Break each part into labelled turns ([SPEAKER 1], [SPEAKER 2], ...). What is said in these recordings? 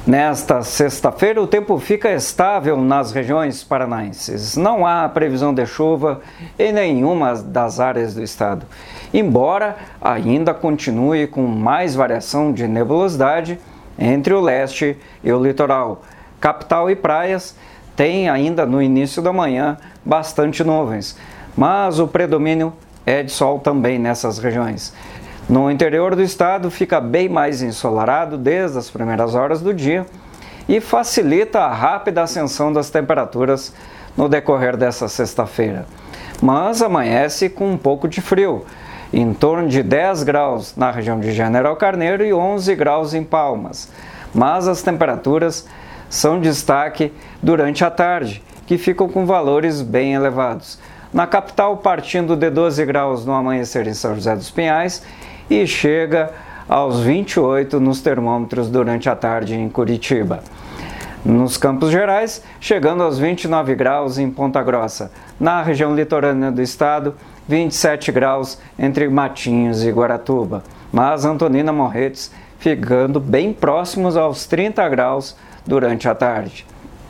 [SPEAKER 1] Nesta sexta-feira, o tempo fica estável nas regiões paranaenses. Não há previsão de chuva em nenhuma das áreas do estado, embora ainda continue com mais variação de nebulosidade entre o leste e o litoral. Capital e praias têm ainda no início da manhã bastante nuvens, mas o predomínio é de sol também nessas regiões. No interior do estado fica bem mais ensolarado desde as primeiras horas do dia e facilita a rápida ascensão das temperaturas no decorrer dessa sexta-feira. Mas amanhece com um pouco de frio, em torno de 10 graus na região de General Carneiro e 11 graus em Palmas. Mas as temperaturas são destaque durante a tarde, que ficam com valores bem elevados. Na capital, partindo de 12 graus no amanhecer em São José dos Pinhais e chega aos 28 nos termômetros durante a tarde em Curitiba. Nos Campos Gerais, chegando aos 29 graus em Ponta Grossa. Na região litorânea do estado, 27 graus entre Matinhos e Guaratuba. Mas Antonina Morretes ficando bem próximos aos 30 graus durante a tarde.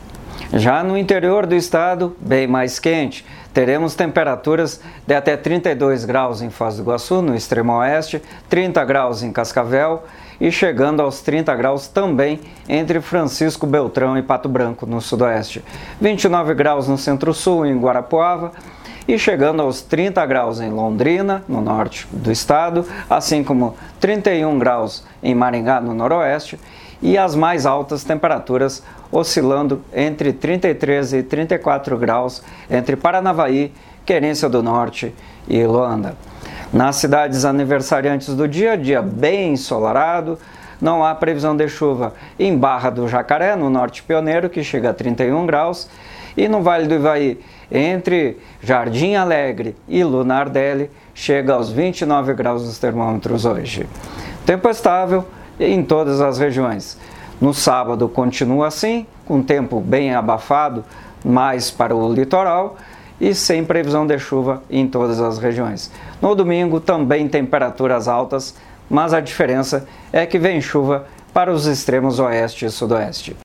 [SPEAKER 1] Já no interior do estado, bem mais quente, teremos temperaturas de até 32 graus em Foz do Iguaçu, no extremo oeste, 30 graus em Cascavel e chegando aos 30 graus também entre Francisco Beltrão e Pato Branco, no sudoeste. 29 graus no centro-sul, em Guarapuava, e chegando aos 30 graus em Londrina, no norte do estado, assim como 31 graus em Maringá, no noroeste, e as mais altas temperaturas oscilando entre 33 e 34 graus entre Paranavaí, Querência do Norte e Luanda. Nas cidades aniversariantes do dia bem ensolarado, não há previsão de chuva em Barra do Jacaré, no Norte Pioneiro, que chega a 31 graus, e no Vale do Ivaí, entre Jardim Alegre e Lunardelli, chega aos 29 graus os termômetros hoje. Tempo estável em todas as regiões. No sábado continua assim, com tempo bem abafado, mais para o litoral e sem previsão de chuva em todas as regiões. No domingo também temperaturas altas, mas a diferença é que vem chuva para os extremos oeste e sudoeste.